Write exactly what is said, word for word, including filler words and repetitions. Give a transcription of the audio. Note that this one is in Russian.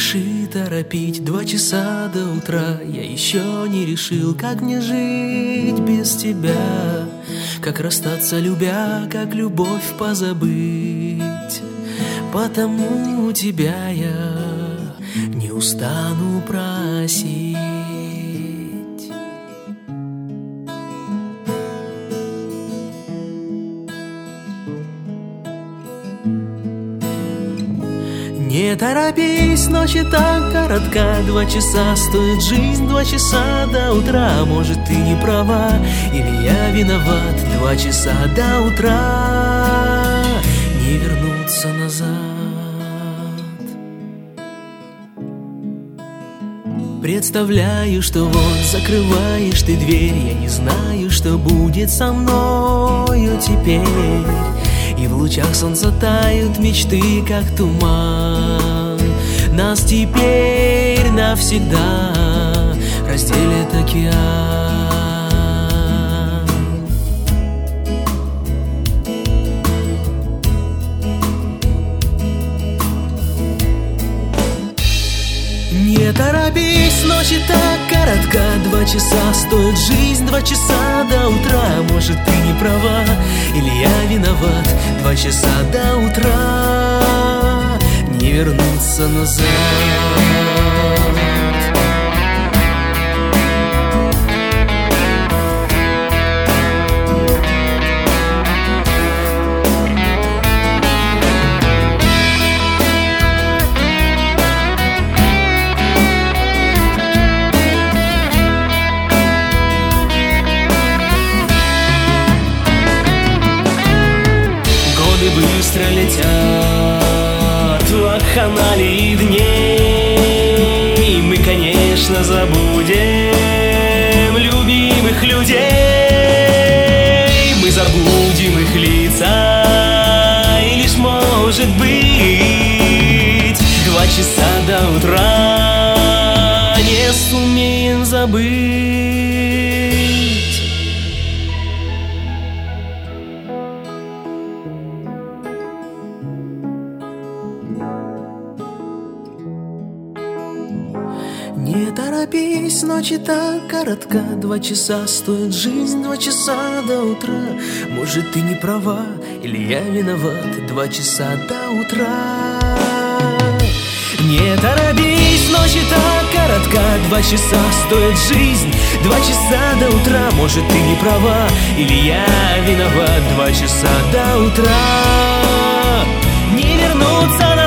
спеши торопить, два часа до утра. Я еще не решил, как мне жить без тебя, как расстаться любя, как любовь позабыть. Потому тебя я не устану просить. Не торопись, ночь и так коротка. Два часа стоит жизнь, два часа до утра. Может, ты не права, или я виноват. Два часа до утра, не вернуться назад. Представляю, что вот закрываешь ты дверь. Я не знаю, что будет со мною теперь. И в лучах солнца тают мечты, как туман. Нас теперь навсегда разделит океан. Не торопись, ночь и так коротка. Два часа стоит жизнь, два часа до утра. Может, ты не права, или я виноват. Два часа до утра, не вернуться назад. Быстро летят вакханалии дней. Мы, конечно, забудем любимых людей. Мы забудем их лица, и лишь может быть два часа до утра не сумеем забыть. Не торопись, ночь и так коротка. Два часа стоит жизнь, два часа до утра. Может, ты не права, или я виноват. Два часа до утра. Не торопись, ночь и так коротка. Два часа стоит жизнь, два часа до утра. Может, ты не права, или я виноват. Два часа до утра, не вернуться назад.